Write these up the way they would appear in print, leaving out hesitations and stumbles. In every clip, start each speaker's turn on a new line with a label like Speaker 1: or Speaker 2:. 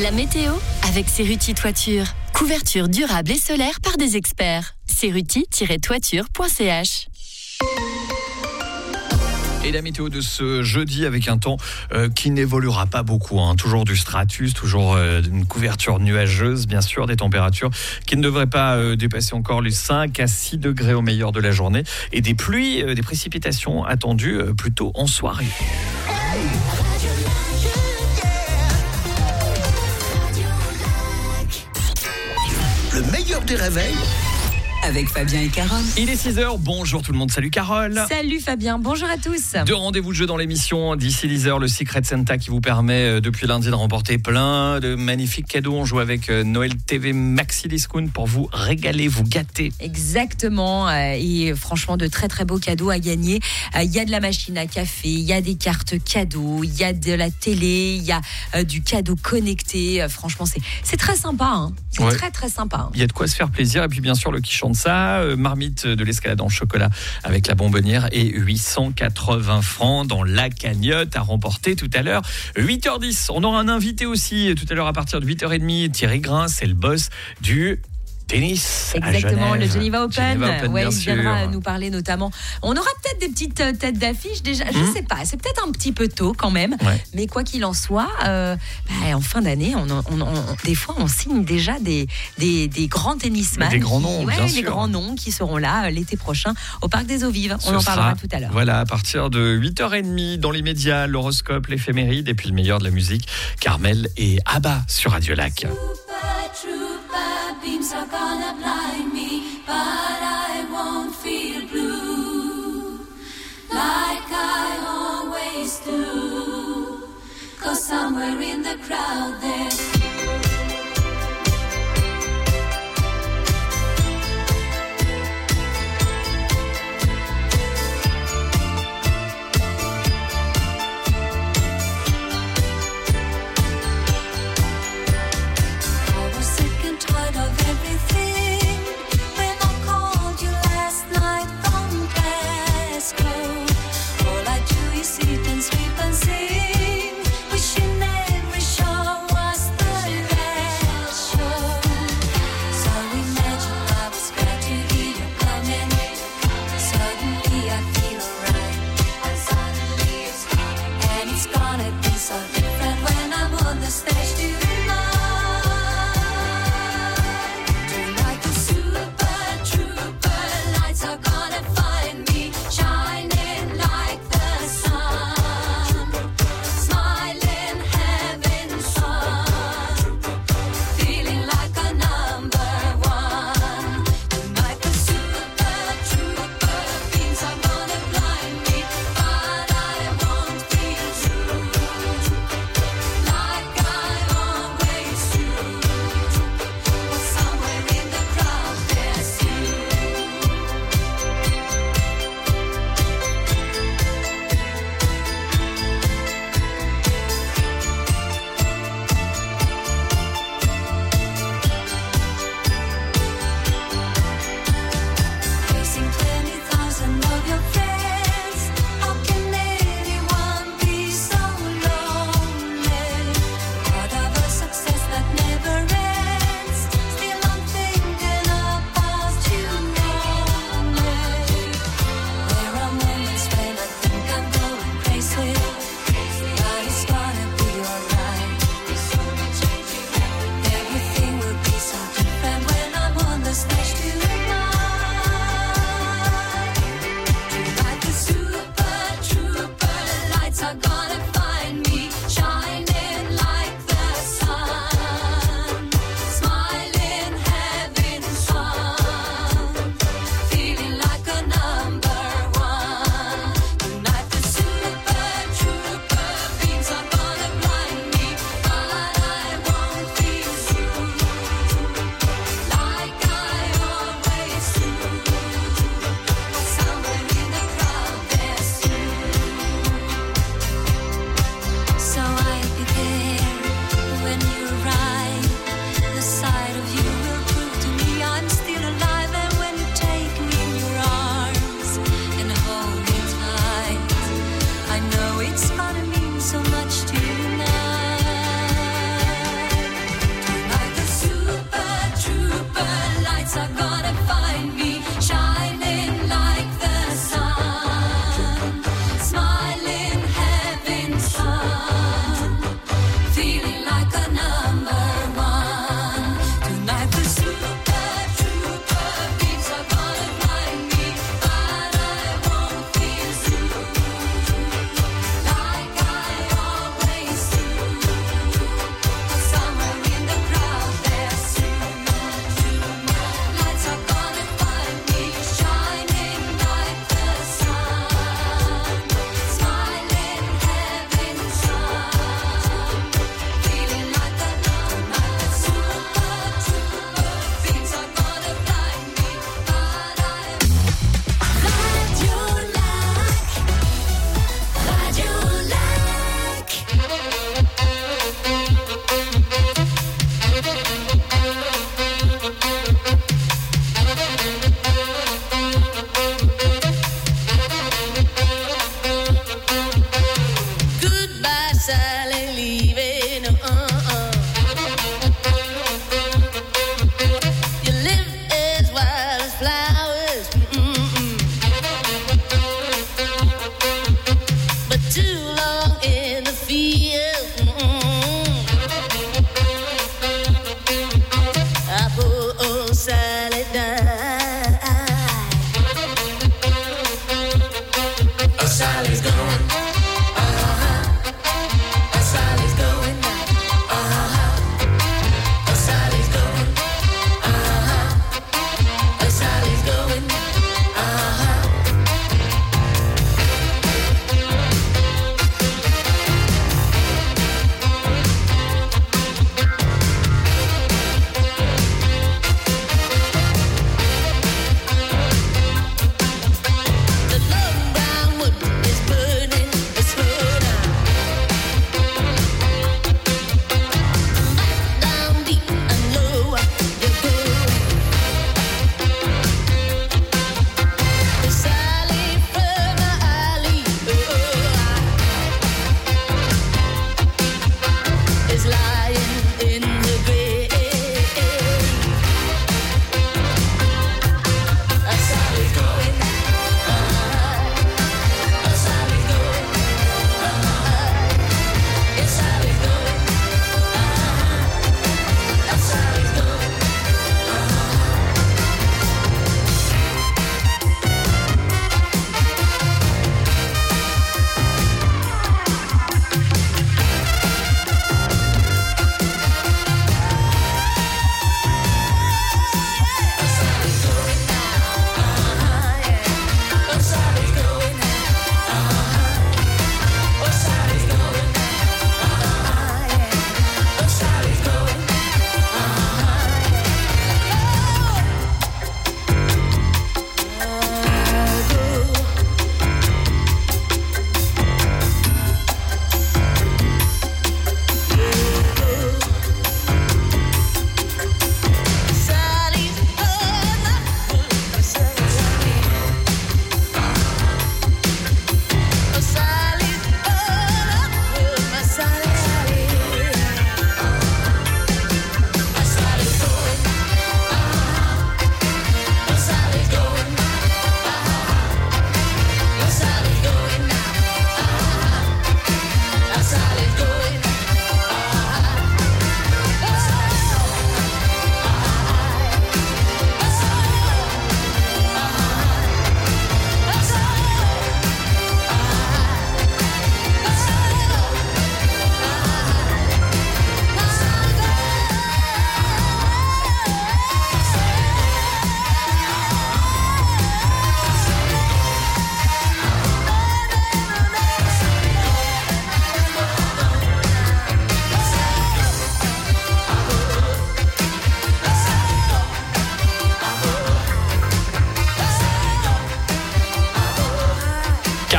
Speaker 1: La météo avec Cerruti Toiture. Couverture durable et solaire par des experts. Cerruti-toiture.ch.
Speaker 2: Et la météo de ce jeudi avec un temps qui n'évoluera pas beaucoup. Toujours du stratus, toujours une couverture nuageuse, bien sûr, des températures qui ne devraient pas dépasser encore les 5 à 6 degrés au meilleur de la journée. Et des pluies, des précipitations attendues plutôt en soirée.
Speaker 3: Le meilleur des réveils avec Fabien et Carole.
Speaker 2: Il est 6h, bonjour tout le monde, salut Carole.
Speaker 4: Salut Fabien, bonjour à tous.
Speaker 2: 2 rendez-vous de jeu dans l'émission, d'ici 10h, le Secret Santa qui vous permet depuis lundi de remporter plein de magnifiques cadeaux. On joue avec Noël TV Maxi Discount pour vous régaler, vous gâter.
Speaker 4: Exactement, et franchement de très très beaux cadeaux à gagner. Il y a de la machine à café, il y a des cartes cadeaux, il y a de la télé, il y a du cadeau connecté. Franchement c'est très sympa, c'est très très sympa.
Speaker 2: Il y a de quoi se faire plaisir et puis bien sûr le qui chante ça, marmite de l'escalade en chocolat avec la bonbonnière et 880 francs dans la cagnotte à remporter tout à l'heure. 8h10, on aura un invité aussi tout à l'heure à partir de 8h30, Thierry Grain, c'est le boss du tennis.
Speaker 4: Exactement, le Geneva Open.
Speaker 2: Il
Speaker 4: viendra nous parler notamment. On aura peut-être des petites têtes d'affiche déjà. Je sais pas, c'est peut-être un petit peu tôt quand même. Ouais. Mais quoi qu'il en soit, en fin d'année, des fois on signe déjà des grands tennisman.
Speaker 2: Des grands noms, bien sûr.
Speaker 4: Les grands noms qui seront là l'été prochain au Parc des Eaux Vives. On en parlera tout à l'heure.
Speaker 2: Voilà, à partir de 8h30 dans les médias, l'horoscope, l'éphéméride et puis le meilleur de la musique, Carmel et Abba sur Radio Lac.
Speaker 5: Beams are gonna blind me, but I won't feel blue like I always do, 'cause somewhere in the crowd there sweep and sing, wishing every show was the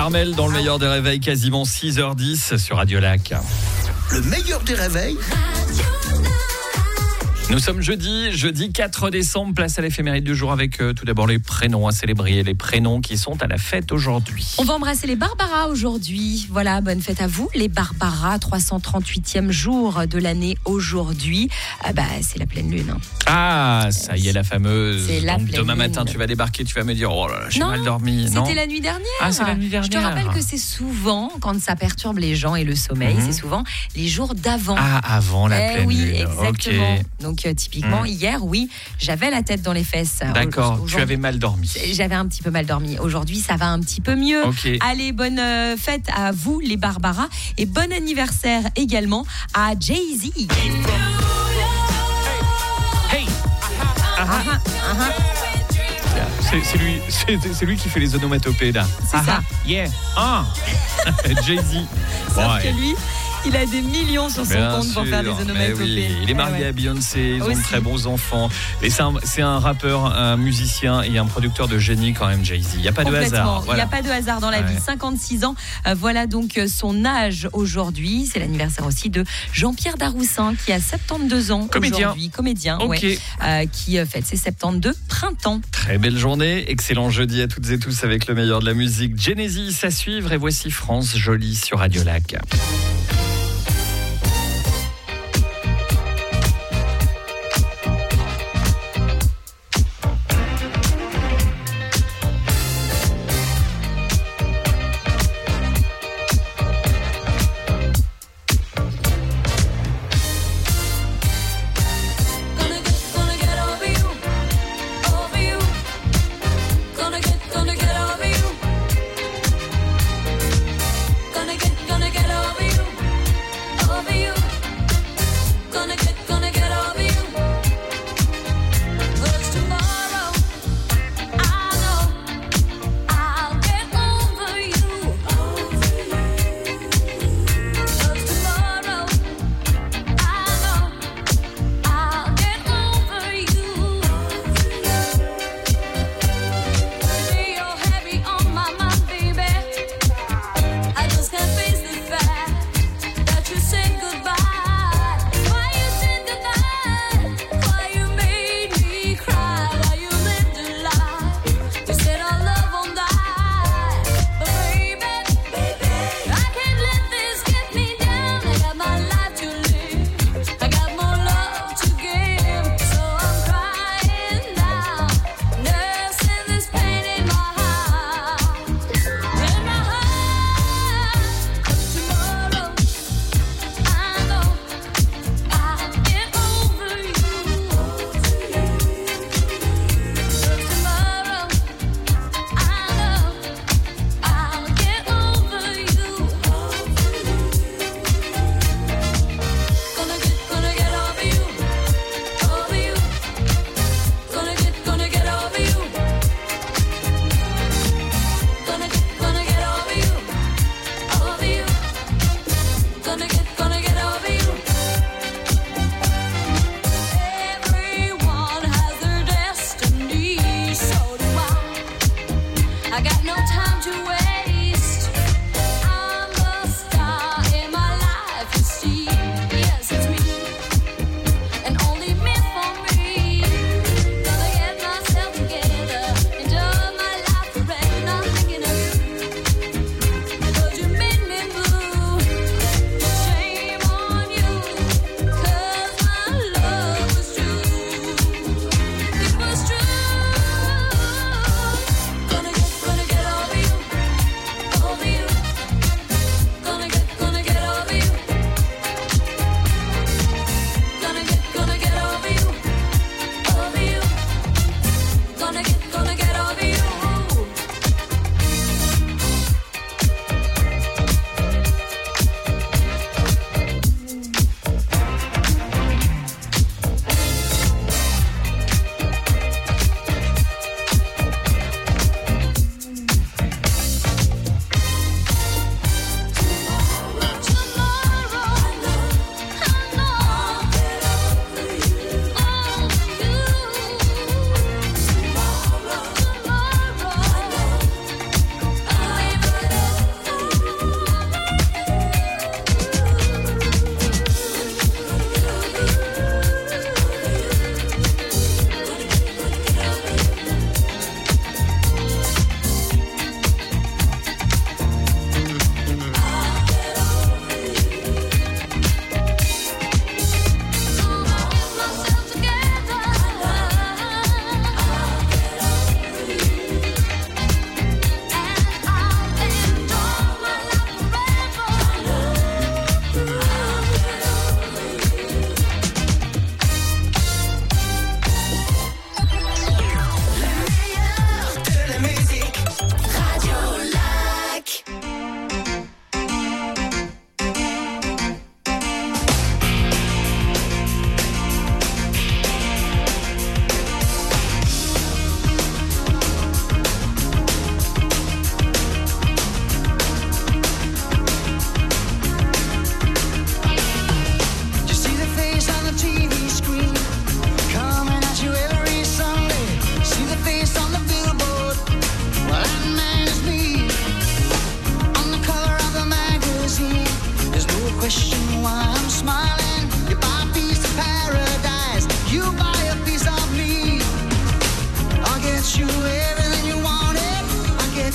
Speaker 2: Armel dans le meilleur des réveils, quasiment 6h10 sur Radio Lac.
Speaker 3: Le meilleur des réveils.
Speaker 2: Nous sommes jeudi 4 décembre, place à l'éphéméride du jour avec tout d'abord les prénoms à célébrer, les prénoms qui sont à la fête aujourd'hui.
Speaker 4: On va embrasser les Barbara aujourd'hui. Voilà, bonne fête à vous, les Barbara, 338e jour de l'année aujourd'hui. C'est la pleine lune.
Speaker 2: Ah, ça y est, la fameuse.
Speaker 4: C'est la
Speaker 2: Donc,
Speaker 4: pleine
Speaker 2: demain
Speaker 4: lune.
Speaker 2: matin, tu vas débarquer, tu vas me dire, oh là là, j'ai
Speaker 4: Non,
Speaker 2: mal dormi. Non,
Speaker 4: C'était la nuit dernière.
Speaker 2: Ah, c'est la nuit
Speaker 4: Je te
Speaker 2: dernière.
Speaker 4: rappelle que c'est souvent, quand ça perturbe les gens et le sommeil, c'est souvent les jours d'avant.
Speaker 2: Ah, avant la pleine
Speaker 4: oui,
Speaker 2: lune.
Speaker 4: exactement.
Speaker 2: Ok.
Speaker 4: Donc typiquement hier, oui, j'avais la tête dans les fesses.
Speaker 2: D'accord, tu
Speaker 4: Aujourd'hui,
Speaker 2: avais mal dormi.
Speaker 4: J'avais un petit peu mal dormi. Aujourd'hui, ça va un petit peu mieux.
Speaker 2: Ok.
Speaker 4: Allez, bonne fête à vous, les Barbara, et bon anniversaire également à Jay-Z.
Speaker 2: Hey. C'est lui qui fait les onomatopées là.
Speaker 4: C'est ça.
Speaker 2: Yeah. Jay-Z.
Speaker 4: Sauf que lui, il a des millions sur son
Speaker 2: Bien
Speaker 4: compte pour faire des
Speaker 2: sûr, mais
Speaker 4: onomatopées.
Speaker 2: oui. Il est marié
Speaker 4: Ouais.
Speaker 2: à Beyoncé, ils ont de
Speaker 4: Aussi.
Speaker 2: très bons enfants. Et c'est un rappeur, un musicien et un producteur de génie quand même, Jay-Z. Il n'y a pas de hasard.
Speaker 4: Il n'y a pas de hasard dans la vie. 56 ans, voilà donc son âge aujourd'hui. C'est l'anniversaire aussi de Jean-Pierre Daroussin qui a 72 ans aujourd'hui. Comédien.
Speaker 2: Ok.
Speaker 4: Qui fête ses 72 printemps.
Speaker 2: Très belle journée, excellent jeudi à toutes et tous avec le meilleur de la musique. Genesis à suivre et voici France Jolie sur Radio Lac.
Speaker 5: Gonna get over you, over you. Gonna get over you. Gonna get over you, over you. Gonna get over you. 'Cause tomorrow I know I'll get over you, over you. 'Cause tomorrow I know I'll get over you. You're heavy on my mind, baby. I just can't face the fact that you said goodbye. Why you said goodbye? Why you made me cry? Why you lived a lie? You said our love won't die, but baby, I can't let this get me down. I got my life to live. I got more love to give, so I'm crying now, nursing this pain in my heart. In my heart, 'cause tomorrow I know I'll get over you. 'Cause tomorrow I know I'll get over you. Gonna get over you, over you. Gonna get over you. Gonna get over you, over you. Gonna get over you. Everyone has their destiny, so do I got no time to waste. I'm the star in my life, you see. Yes, it's me, and only me for me. Gonna get myself together, enjoy my life forever, not thinking of you. 'Cause you made me blue. Shame on you, 'cause my love was true. It was true. Gonna get over you,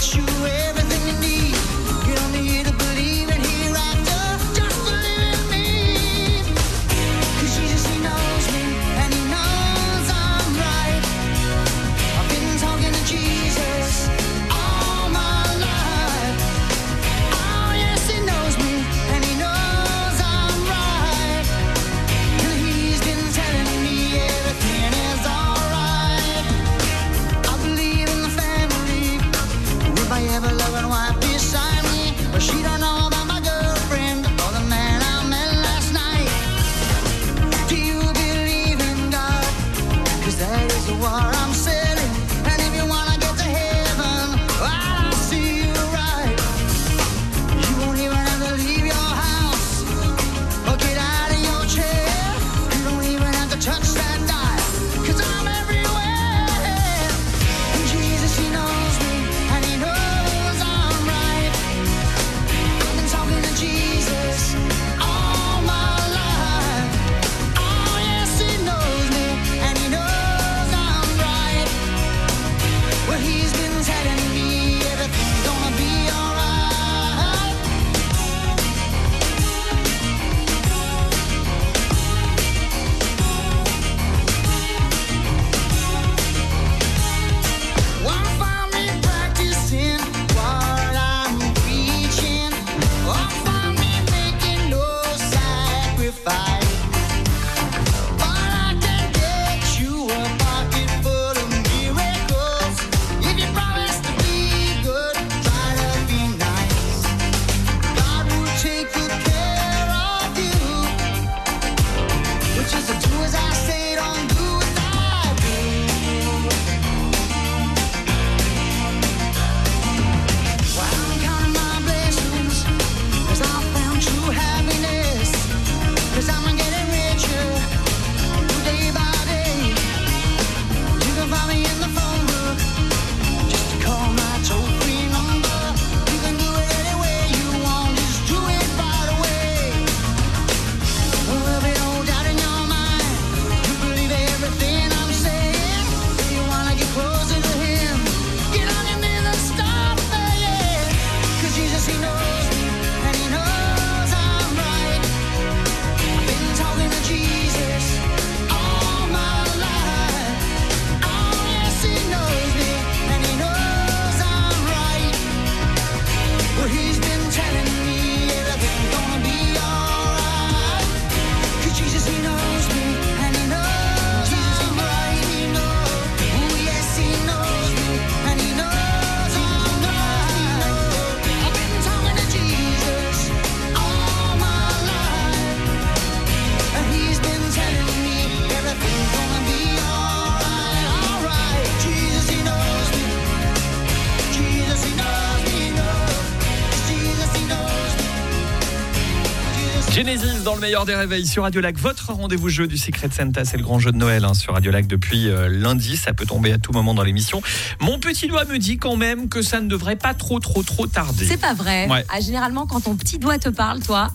Speaker 2: Genesis dans le meilleur des réveils sur Radio Lac. Votre rendez-vous jeu du Secret Santa, c'est le grand jeu de Noël sur Radio Lac depuis lundi. Ça peut tomber à tout moment dans l'émission. Mon petit doigt me dit quand même que ça ne devrait pas trop tarder.
Speaker 4: C'est pas vrai.
Speaker 2: Ouais.
Speaker 4: Ah, généralement, quand ton petit doigt te parle, toi,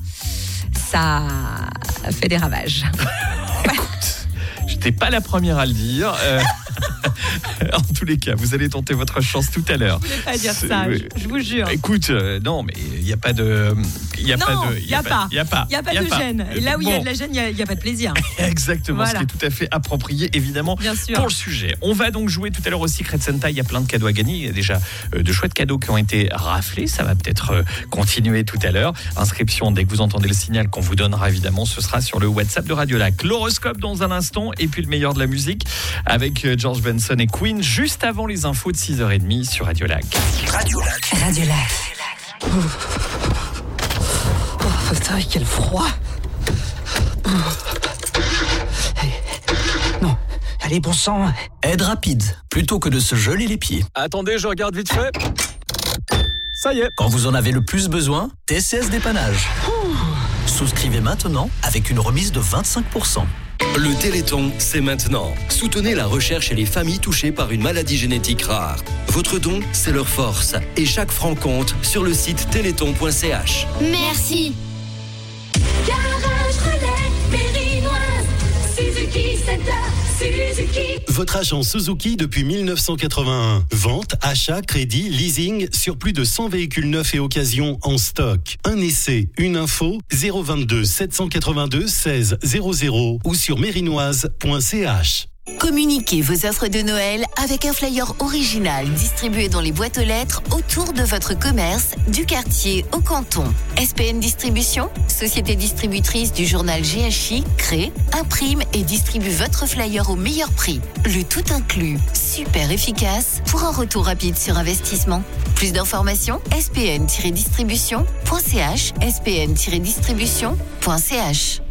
Speaker 4: ça fait des ravages.
Speaker 2: Écoute, j'étais pas la première à le dire. En tous les cas, vous allez tenter votre chance tout à l'heure.
Speaker 4: Je voulais pas dire ça, je vous jure.
Speaker 2: Écoute, non, mais il n'y a pas de... Il n'y a pas
Speaker 4: de gêne. Et là où il y a de la gêne, il n'y a pas de plaisir.
Speaker 2: Exactement,
Speaker 4: voilà.
Speaker 2: Ce qui est tout à fait approprié, évidemment,
Speaker 4: bien sûr.
Speaker 2: Pour le sujet. On va donc jouer tout à l'heure au Secret Santa. Il y a plein de cadeaux à gagner. Il y a déjà de chouettes cadeaux qui ont été raflés. Ça va peut-être continuer tout à l'heure. Inscription, dès que vous entendez le signal qu'on vous donnera, évidemment, ce sera sur le WhatsApp de Radio Lac. L'horoscope dans un instant. Et puis le meilleur de la musique avec George Benson et Queen, juste avant les infos de 6h30 sur Radio Lac.
Speaker 3: Radio Lac.
Speaker 1: Radio Lac.
Speaker 3: Oh, putain, quel froid. Non, allez, bon sang. Aide rapide, plutôt que de se geler les pieds.
Speaker 6: Attendez, je regarde vite fait. Ça y est.
Speaker 3: Quand vous en avez le plus besoin, TCS Dépannage. Souscrivez maintenant avec une remise de 25%.
Speaker 7: Le Téléthon, c'est maintenant. Soutenez la recherche et les familles touchées par une maladie génétique rare. Votre don, c'est leur force. Et chaque franc compte sur le site téléthon.ch.
Speaker 5: Merci. Garage Relais, Périnoise, Suzuki Center, Suzuki.
Speaker 8: Votre agent Suzuki depuis 1981. Vente, achat, crédit, leasing sur plus de 100 véhicules neufs et occasions en stock. Un essai, une info, 022 782 16 00 ou sur mérinoise.ch.
Speaker 1: Communiquez vos offres de Noël avec un flyer original distribué dans les boîtes aux lettres autour de votre commerce, du quartier au canton. SPN Distribution, société distributrice du journal GHI, crée, imprime et distribue votre flyer au meilleur prix. Le tout inclus, super efficace pour un retour rapide sur investissement. Plus d'informations, spn-distribution.ch, spn-distribution.ch.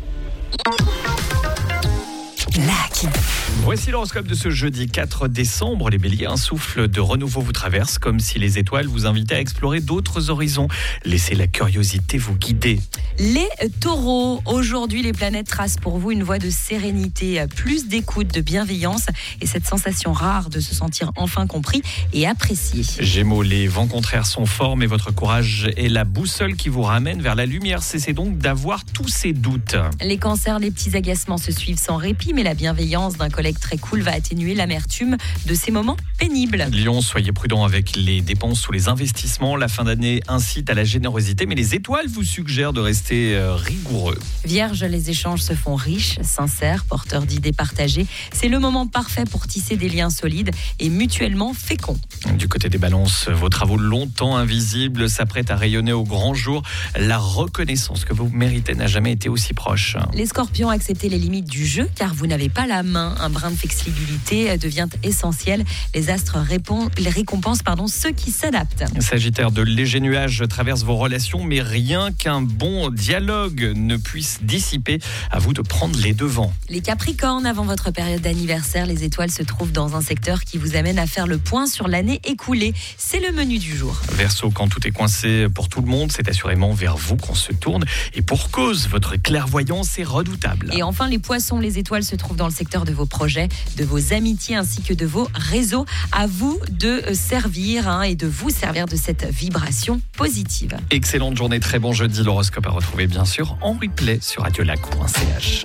Speaker 2: Voici l'horoscope de ce jeudi 4 décembre. Les béliers, un souffle de renouveau vous traverse, comme si les étoiles vous invitaient à explorer d'autres horizons. Laissez la curiosité vous guider.
Speaker 4: Les taureaux, aujourd'hui les planètes tracent pour vous une voie de sérénité, plus d'écoute, de bienveillance et cette sensation rare de se sentir enfin compris et apprécié.
Speaker 2: Gémeaux, les vents contraires sont forts, mais votre courage est la boussole qui vous ramène vers la lumière. Cessez donc d'avoir tous ces doutes.
Speaker 4: Les cancers, les petits agacements se suivent sans répit, mais la bienveillance d'un collègue très cool va atténuer l'amertume de ces moments pénibles.
Speaker 2: Lion, soyez prudent avec les dépenses ou les investissements. La fin d'année incite à la générosité, mais les étoiles vous suggèrent de rester rigoureux.
Speaker 4: Vierge, les échanges se font riches, sincères, porteurs d'idées partagées. C'est le moment parfait pour tisser des liens solides et mutuellement féconds.
Speaker 2: Du côté des balances, vos travaux longtemps invisibles s'apprêtent à rayonner au grand jour. La reconnaissance que vous méritez n'a jamais été aussi proche.
Speaker 4: Les scorpions, acceptez les limites du jeu car vous n'avez pas la main. Un brin de flexibilité devient essentiel. Les astres récompensent ceux qui s'adaptent.
Speaker 2: Sagittaire, de légers nuages traversent vos relations, mais rien qu'un bon dialogue ne puisse dissiper. À vous de prendre les devants.
Speaker 4: Les Capricornes, avant votre période d'anniversaire, les étoiles se trouvent dans un secteur qui vous amène à faire le point sur l'année écoulée. C'est le menu du jour.
Speaker 2: Verseau, quand tout est coincé pour tout le monde, c'est assurément vers vous qu'on se tourne. Et pour cause, votre clairvoyance est redoutable.
Speaker 4: Et enfin, les Poissons, les étoiles se trouvent dans le secteur de vos projets, de vos amitiés ainsi que de vos réseaux. À vous de servir et de vous servir de cette vibration positive.
Speaker 2: Excellente journée, très bon jeudi. L'horoscope à retrouver bien sûr en replay sur radiolac.ch.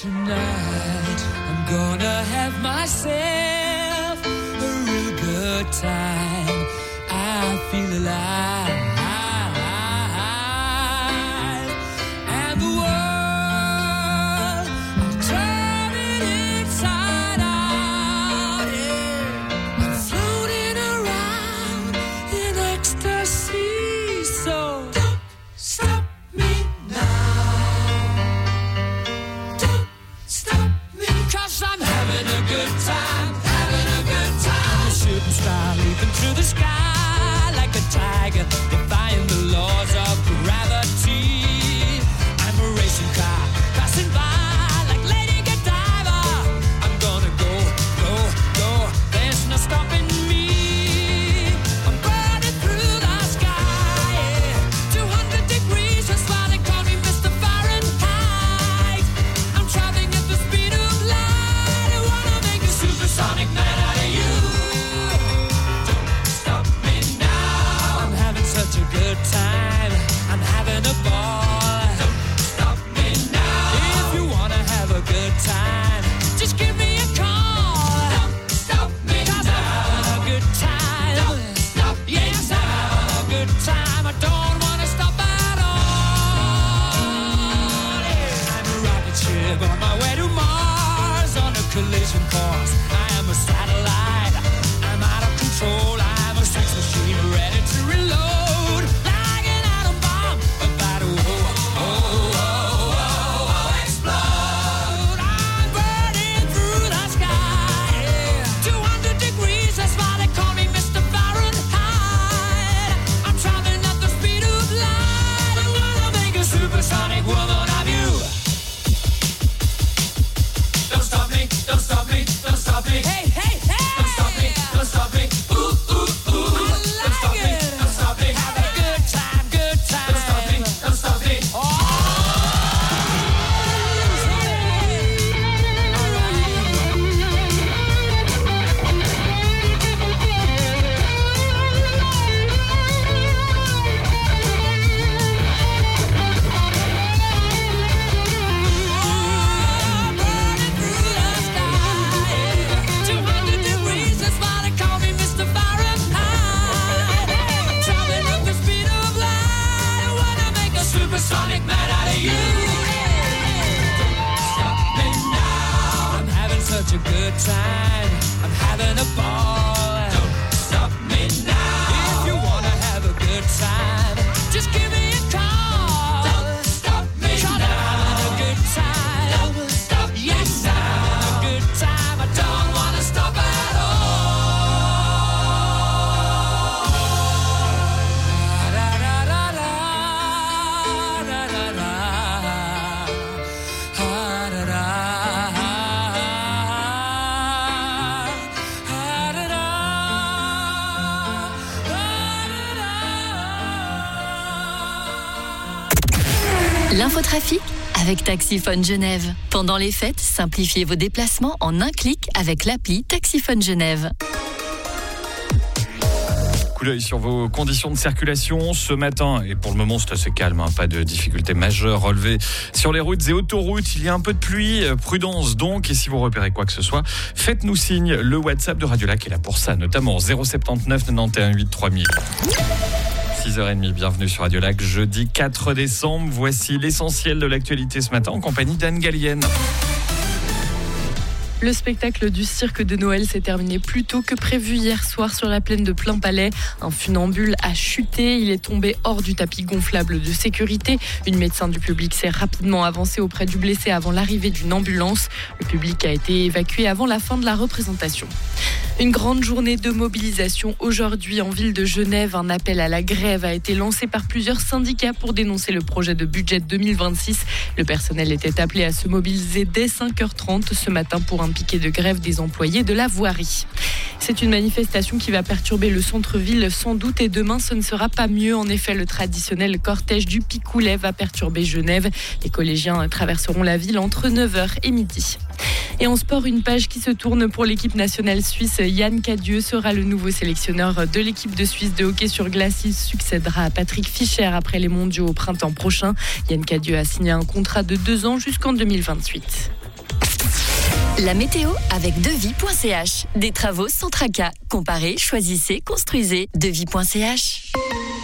Speaker 9: Tonight I'm gonna have myself a real good time. I feel alive, and the world I'll turn it inside out. Yeah, I'm floating around in ecstasy. So don't stop me now. Don't stop me, 'cause I'm having a good time, having a good time. I'm a shooting star leaping through the sky like a tiger, defying the laws of gravity. I'm a racing car passing by like Lady Godiva. I'm gonna go, go, go. There's no stopping me. I'm burning through the sky, yeah. 200 degrees, that's why they call me Mr. Fahrenheit. I'm traveling at the speed of light. I wanna make a supersonic man out of you. Don't stop me now. I'm having such a good time. I'm having a ball. Don't stop me now. If you wanna have a good time, just give me a call. Don't stop me 'cause now. I'm having a good time. Don't stop me yes, now. I'm having a good time. I don't wanna stop at all. Yeah. I'm a rocket ship on my way to Mars on a collision course. I am a satellite. I'm out of control. I'm a sex machine ready to reload. Like an atom bomb about to explode. I'm burning through the sky. Yeah. 200 degrees, that's why they call me Mr. Fahrenheit. I'm traveling at the speed of light. I wanna make a supersonic woman of you. Don't stop me, don't stop me, don't stop me. Hey, hey, hey! Don't stop me, don't stop me. Ooh, ooh, ooh. Don't stop me, don't stop me. Have a good time, good time. Don't stop me, don't stop me. I'm burning through the sky. 200 degrees, that's why they call me Mr. Fahrenheit. I'm traveling at the speed of light. I wanna make a supersonic man out of you. Don't stop me now. I'm having such a good time. I'm having a ball. Don't stop me now. If you wanna have a good time, just give me a call. Don't stop me now. I'm having a good time. Don't stop yes, I'm having a good time. I don't wanna stop at all. Da, da, da, da, da, da, da. Ah, da, da. Ah, da, da.
Speaker 1: L'infotrafic avec Taxiphone Genève. Pendant les fêtes, simplifiez vos déplacements en un clic avec l'appli Taxiphone Genève.
Speaker 2: Coup d'œil sur vos conditions de circulation ce matin. Et pour le moment, c'est assez calme. Pas de difficultés majeures relevées sur les routes et autoroutes. Il y a un peu de pluie. Prudence donc. Et si vous repérez quoi que ce soit, faites-nous signe. Le WhatsApp de Radio Lac est là pour ça, notamment 079 91 8 3000. 6h30, bienvenue sur Radio Lac, jeudi 4 décembre. Voici l'essentiel de l'actualité ce matin en compagnie d'Anne Gallienne.
Speaker 10: Le spectacle du cirque de Noël s'est terminé plus tôt que prévu hier soir sur la plaine de Plainpalais. Un funambule a chuté, il est tombé hors du tapis gonflable de sécurité. Une médecin du public s'est rapidement avancée auprès du blessé avant l'arrivée d'une ambulance. Le public a été évacué avant la fin de la représentation. Une grande journée de mobilisation aujourd'hui en ville de Genève. Un appel à la grève a été lancé par plusieurs syndicats pour dénoncer le projet de budget 2026. Le personnel était appelé à se mobiliser dès 5h30 ce matin pour un piquet de grève des employés de la voirie. C'est une manifestation qui va perturber le centre-ville sans doute et demain ce ne sera pas mieux. En effet, le traditionnel cortège du Picoulet va perturber Genève. Les collégiens traverseront la ville entre 9h et midi. Et en sport, une page qui se tourne pour l'équipe nationale suisse. Yann Cadieux sera le nouveau sélectionneur de l'équipe de Suisse de hockey sur glace. Il succédera à Patrick Fischer après les mondiaux au printemps prochain. Yann Cadieux a signé un contrat de 2 ans jusqu'en 2028.
Speaker 11: La météo avec devis.ch. Des travaux sans tracas. Comparez, choisissez, construisez. Devis.ch.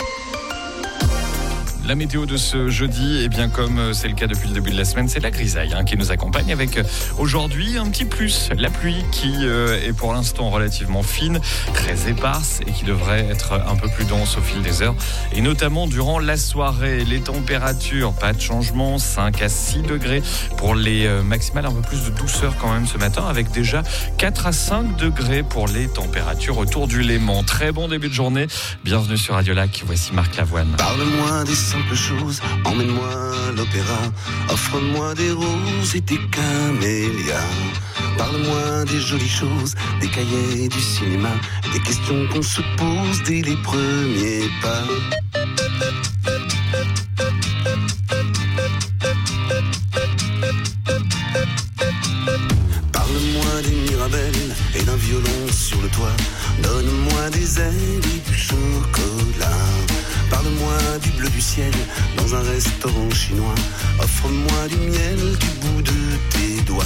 Speaker 2: La météo de ce jeudi, et bien comme c'est le cas depuis le début de la semaine, c'est la grisaille qui nous accompagne avec aujourd'hui un petit plus. La pluie qui est pour l'instant relativement fine, très éparse et qui devrait être un peu plus dense au fil des heures. Et notamment durant la soirée, les températures, pas de changement, 5 à 6 degrés pour les maximales, un peu plus de douceur quand même ce matin, avec déjà 4 à 5 degrés pour les températures autour du Léman. Très bon début de journée, bienvenue sur Radio Lac, voici Marc Lavoine.
Speaker 12: Parle-moi des simples choses, emmène-moi à l'opéra, offre-moi des roses et des camélias. Parle-moi des jolies choses, des cahiers du cinéma, des questions qu'on se pose dès les premiers pas. Parle-moi des Mirabelles et d'un violon sur le toit. Donne-moi des ailes et du chocolat. Parle-moi du bleu du ciel dans un restaurant chinois. Offre-moi du miel du bout de tes doigts.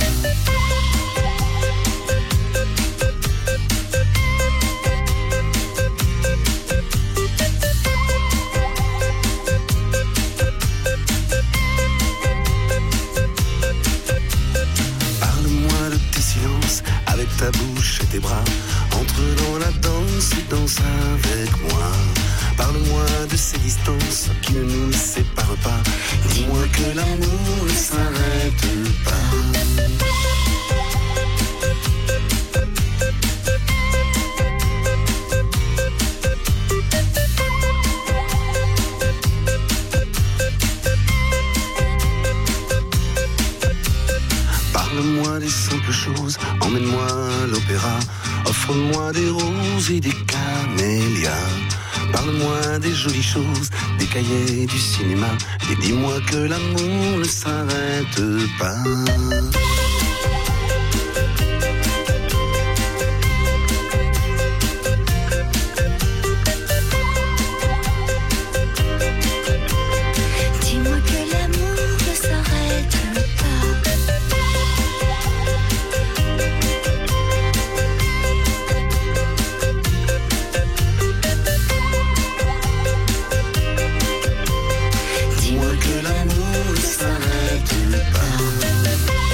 Speaker 12: Parle-moi de tes silences avec ta bouche et tes bras. Entre dans la danse et danse avec moi. Parle-moi de ces distances qui ne nous séparent pas. Dis-moi que l'amour ne s'arrête pas. Parle-moi des simples choses, emmène-moi à l'opéra. Offre-moi des roses et des camélias. Parle-moi des jolies choses, des cahiers du cinéma. Et dis-moi que l'amour ne s'arrête pas.
Speaker 5: Dis-moi que l'amour ne s'arrête pas. Dis-moi que l'amour ne s'arrête pas.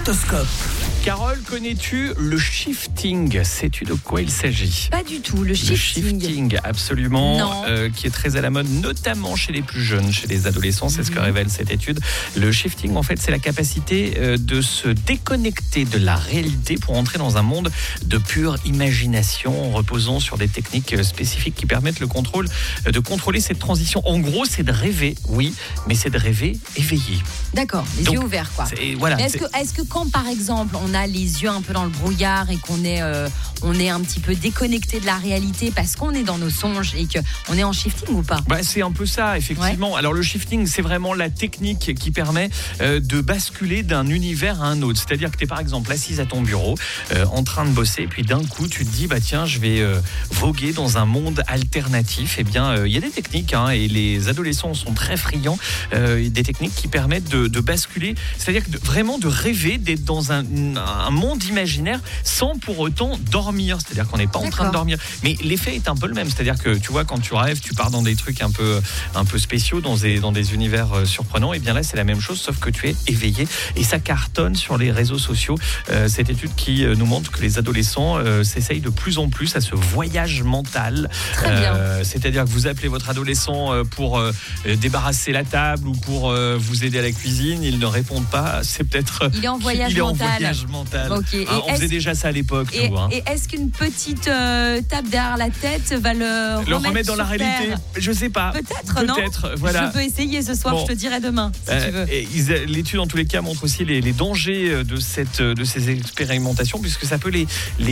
Speaker 3: stéthoscope.
Speaker 2: Carole, connais-tu le shifting? Sais-tu de quoi il s'agit?
Speaker 4: Pas du tout, le
Speaker 2: Le
Speaker 4: shifting.
Speaker 2: shifting, absolument,
Speaker 4: Non.
Speaker 2: qui est très à la mode, notamment chez les plus jeunes, chez les adolescents, c'est ce que révèle cette étude. Le shifting, en fait, c'est la capacité de se déconnecter de la réalité pour entrer dans un monde de pure imagination, reposant sur des techniques spécifiques qui permettent de contrôler cette transition. En gros, c'est de rêver, oui, mais c'est de rêver éveillé.
Speaker 4: D'accord, les
Speaker 2: Donc,
Speaker 4: yeux ouverts, quoi.
Speaker 2: Voilà,
Speaker 4: Mais est-ce que quand, par exemple, on a les yeux un peu dans le brouillard et qu'on est, on est un petit peu déconnecté de la réalité parce qu'on est dans nos songes et qu'on est en shifting ou pas?
Speaker 2: C'est un peu ça, effectivement. Ouais. Alors, le shifting, c'est vraiment la technique qui permet de basculer d'un univers à un autre. C'est-à-dire que tu es, par exemple, assise à ton bureau, en train de bosser, puis d'un coup, tu te dis, tiens, je vais voguer dans un monde alternatif. Eh bien, il y a des techniques, et les adolescents sont très friands, des techniques qui permettent de basculer, c'est-à-dire vraiment de rêver, d'être dans un monde imaginaire sans pour autant dormir. C'est-à-dire qu'on n'est pas en train de dormir. Mais l'effet est un peu le même. C'est-à-dire que tu vois, quand tu rêves, tu pars dans des trucs un peu spéciaux, dans des univers surprenants. Et bien là, c'est la même chose, sauf que tu es éveillé. Et ça cartonne sur les réseaux sociaux. Cette étude qui nous montre que les adolescents s'essayent de plus en plus à ce voyage mental.
Speaker 4: Très bien.
Speaker 2: C'est-à-dire que vous appelez votre adolescent pour débarrasser la table ou pour vous aider à la cuisine. Il ne répond pas. C'est peut-être...
Speaker 4: Il est en voyage mental.
Speaker 2: Okay. On faisait déjà ça à l'époque.
Speaker 4: Et est-ce qu'une petite tape derrière la tête va le remettre
Speaker 2: dans la réalité? Je sais pas.
Speaker 4: Peut-être, non?
Speaker 2: Voilà.
Speaker 4: Je peux essayer ce soir, je te dirai demain, si tu veux.
Speaker 2: L'étude, en tous les cas, montre aussi les dangers de ces expérimentations, puisque ça peut les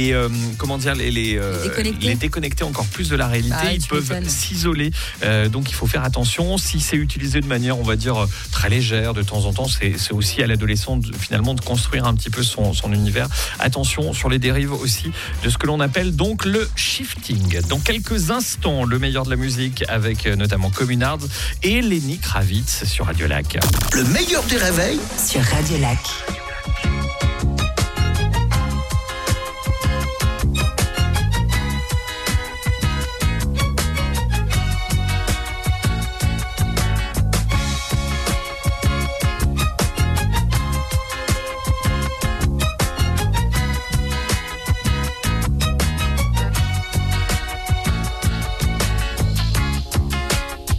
Speaker 2: déconnecter encore plus de la réalité. Ils peuvent s'isoler. Donc, il faut faire attention. Si c'est utilisé de manière, on va dire, très légère, de temps en temps, c'est aussi à l'adolescent, finalement, de construire un petit peu son univers. Attention sur les dérives aussi de ce que l'on appelle donc le shifting. Dans quelques instants, le meilleur de la musique avec notamment Communards et Lenny Kravitz sur Radio Lac.
Speaker 3: Le meilleur des réveils
Speaker 11: sur Radio Lac.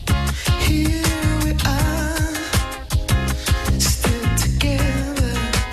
Speaker 9: Here we are, still together.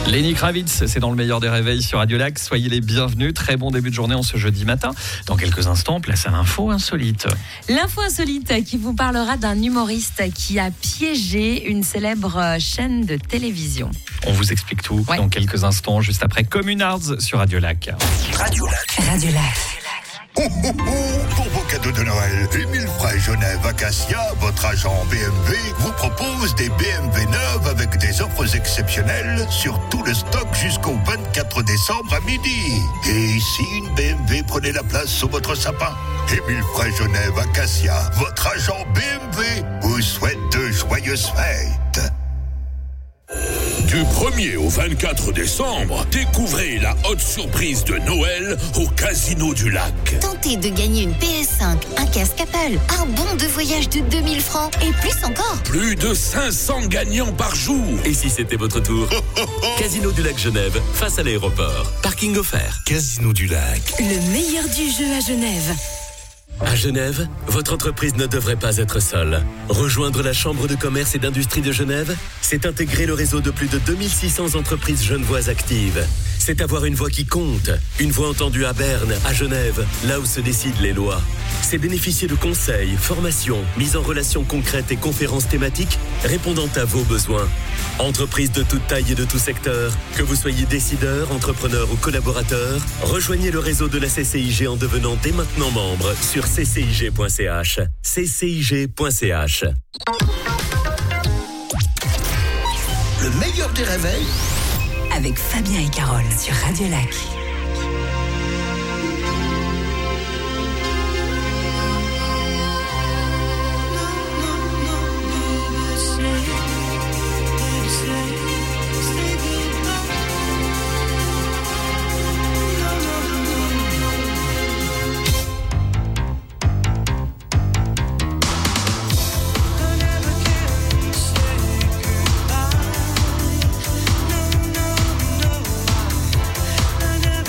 Speaker 2: Lenny Kravitz, c'est dans le meilleur des réveils sur Radio Lac. Soyez les bienvenus. Très bon début de journée en ce jeudi matin. Dans quelques instants, place à l'info insolite.
Speaker 4: L'info insolite qui vous parlera d'un humoriste qui a piégé une célèbre chaîne de télévision.
Speaker 2: On vous explique tout dans quelques instants, juste après Communards sur Radio Lac.
Speaker 13: Radio Lac.
Speaker 4: Radio Lac.
Speaker 13: Oh, oh, oh, pour vos cadeaux de Noël, Émile Frey Genève Acacia, votre agent BMW, vous propose des BMW neuves avec des offres exceptionnelles sur tout le stock jusqu'au 24 décembre à midi. Et si une BMW prenait la place sous votre sapin? Émile Frey Genève Acacia, votre agent BMW, vous souhaite de joyeuses fêtes.
Speaker 14: Du 1er au 24 décembre, découvrez la haute surprise de Noël au Casino du Lac.
Speaker 1: Tentez de gagner une PS5, un casque Apple, un bon de voyage de 2000 francs et plus encore.
Speaker 14: Plus de 500 gagnants par jour.
Speaker 7: Et si c'était votre tour? Casino du Lac Genève, face à l'aéroport. Parking offert.
Speaker 8: Casino du Lac.
Speaker 11: Le meilleur du jeu à Genève.
Speaker 7: À Genève, votre entreprise ne devrait pas être seule. Rejoindre la Chambre de commerce et d'industrie de Genève, c'est intégrer le réseau de plus de 2600 entreprises genevoises actives. C'est avoir une voix qui compte, une voix entendue à Berne, à Genève, là où se décident les lois. C'est bénéficier de conseils, formations, mise en relation concrètes et conférences thématiques répondant à vos besoins. Entreprises de toute taille et de tout secteur, que vous soyez décideur, entrepreneur ou collaborateur, rejoignez le réseau de la CCIG en devenant dès maintenant membre sur ccis.ch. ccis.ch.
Speaker 13: Le meilleur des réveils
Speaker 11: Avec Fabien et Carole sur Radio Lac.
Speaker 9: No,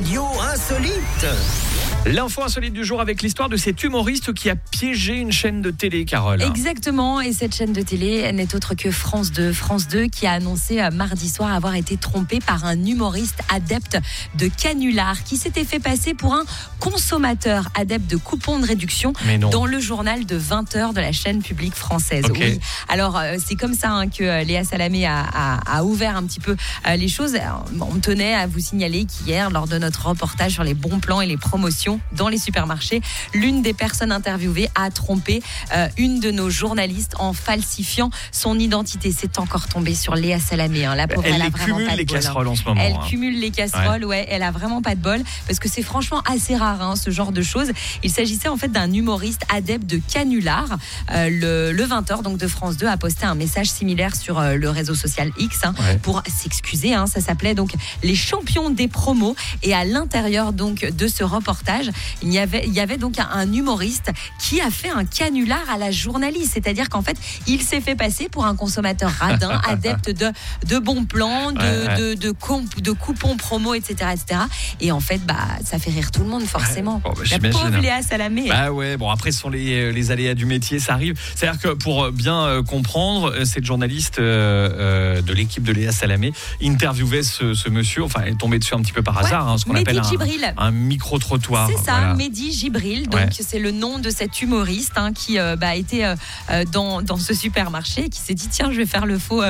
Speaker 15: radio insolite.
Speaker 2: L'info insolite du jour avec l'histoire de cet humoriste qui a piégé une chaîne de télé, Carole.
Speaker 4: Exactement, et cette chaîne de télé n'est autre que France 2. France 2 qui a annoncé mardi soir avoir été trompé par un humoriste adepte de canulars qui s'était fait passer pour un consommateur adepte de coupons de réduction dans le journal de 20h de la chaîne publique française.
Speaker 2: Okay.
Speaker 4: Oui. Alors, c'est comme ça que Léa Salamé a ouvert un petit peu les choses. On tenait à vous signaler qu'hier, lors de notre reportage sur les bons plans et les promotions dans les supermarchés, l'une des personnes interviewées a trompé une de nos journalistes en falsifiant son identité. C'est encore tombé sur Léa Salamé. La pauvre, elle a vraiment
Speaker 2: cumule
Speaker 4: pas de
Speaker 2: les
Speaker 4: bol.
Speaker 2: casseroles en ce moment.
Speaker 4: Elle cumule les casseroles, ouais. Elle a vraiment pas de bol parce que c'est franchement assez rare ce genre de choses. Il s'agissait en fait d'un humoriste adepte de canulars. Le 20h donc de France 2 a posté un message similaire sur le réseau social X pour s'excuser. Ça s'appelait donc les champions des promos, et à l'intérieur donc de ce reportage, il y avait donc un humoriste qui a fait un canular à la journaliste, c'est-à-dire qu'en fait il s'est fait passer pour un consommateur radin, adepte de bons plans, de coupons promo, etc., etc. Et en fait ça fait rire tout le monde forcément. La pauvre Léa Salamé.
Speaker 2: Après ce sont les aléas du métier, ça arrive. C'est-à-dire que pour bien comprendre, cette journaliste de l'équipe de Léa Salamé interviewait ce monsieur, enfin elle est tombée dessus un petit peu par hasard, ce qu'on appelle un micro-trottoir.
Speaker 4: C'est ça, voilà. Mehdi Gibril, donc c'est le nom de cet humoriste qui a été dans ce supermarché, qui s'est dit tiens, je vais faire le faux,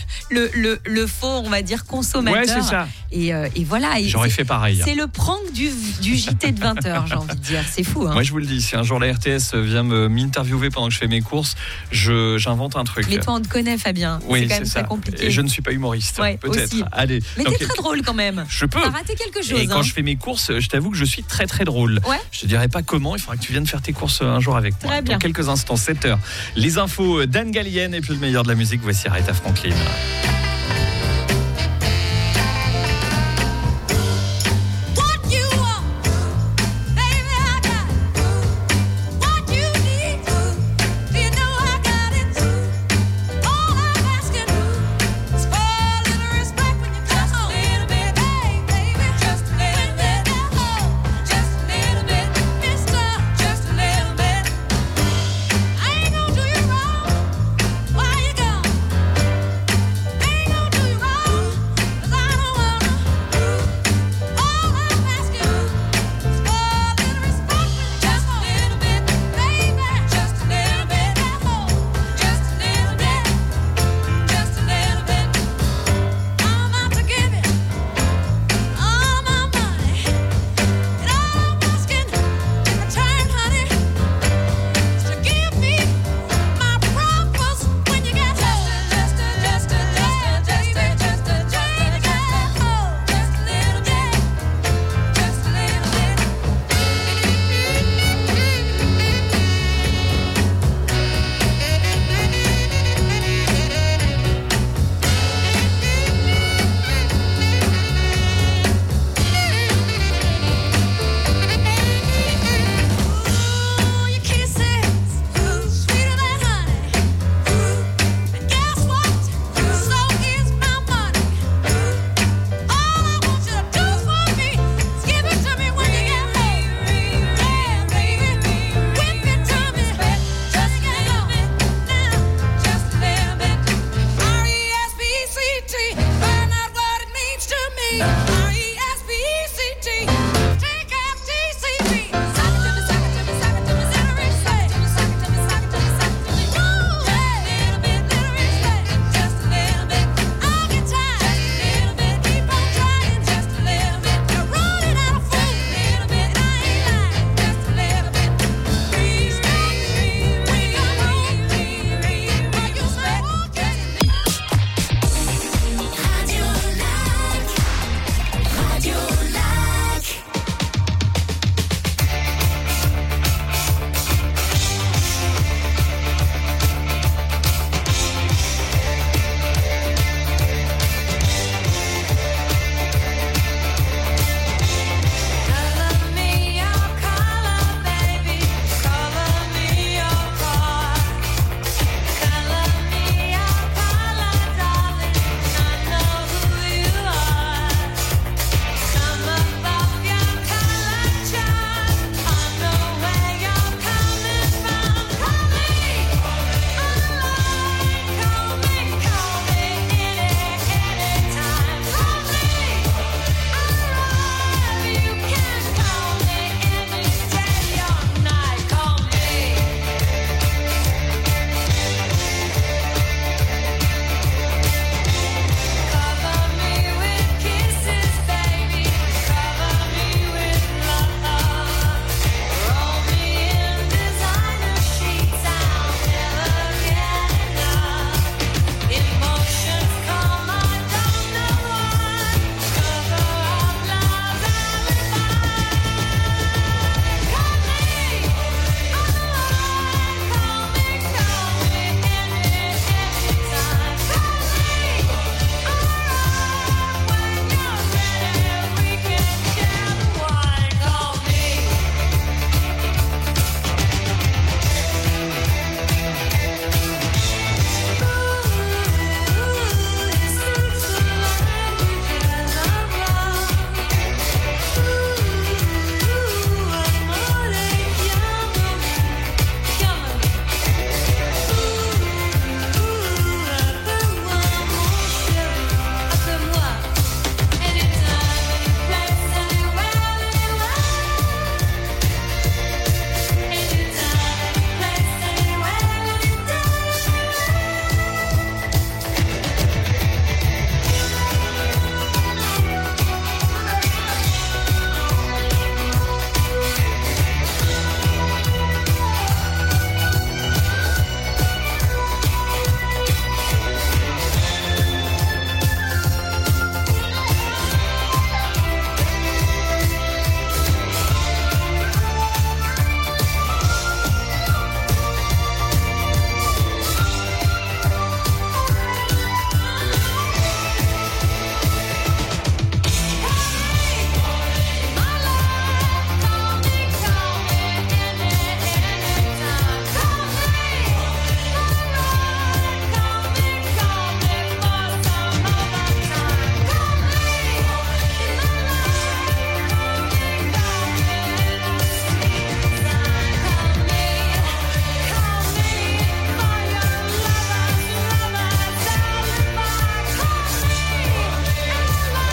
Speaker 4: le faux, on va dire, consommateur.
Speaker 2: Ouais, c'est ça.
Speaker 4: Et voilà.
Speaker 2: J'aurais fait pareil.
Speaker 4: C'est le prank du JT de 20h, j'ai envie de dire. C'est fou.
Speaker 2: Moi, je vous le dis, si un jour la RTS vient m'interviewer pendant que je fais mes courses, j'invente un truc.
Speaker 4: Mais toi, on te connaît, Fabien.
Speaker 2: Oui,
Speaker 4: c'est quand même très compliqué.
Speaker 2: Et je ne suis pas humoriste, peut-être.
Speaker 4: Aussi.
Speaker 2: Allez.
Speaker 4: Mais t'es très drôle quand même.
Speaker 2: Je peux.
Speaker 4: T'as raté quelque chose.
Speaker 2: Et quand je fais mes courses, je t'avoue que je suis très très drôle.
Speaker 4: Ouais.
Speaker 2: Je te dirai pas comment, il faudra que tu viennes faire tes courses un jour avec moi.
Speaker 4: Très bien.
Speaker 2: Dans quelques instants, 7h. Les infos d'Anne Gallienne et puis le meilleur de la musique, voici Aretha Franklin.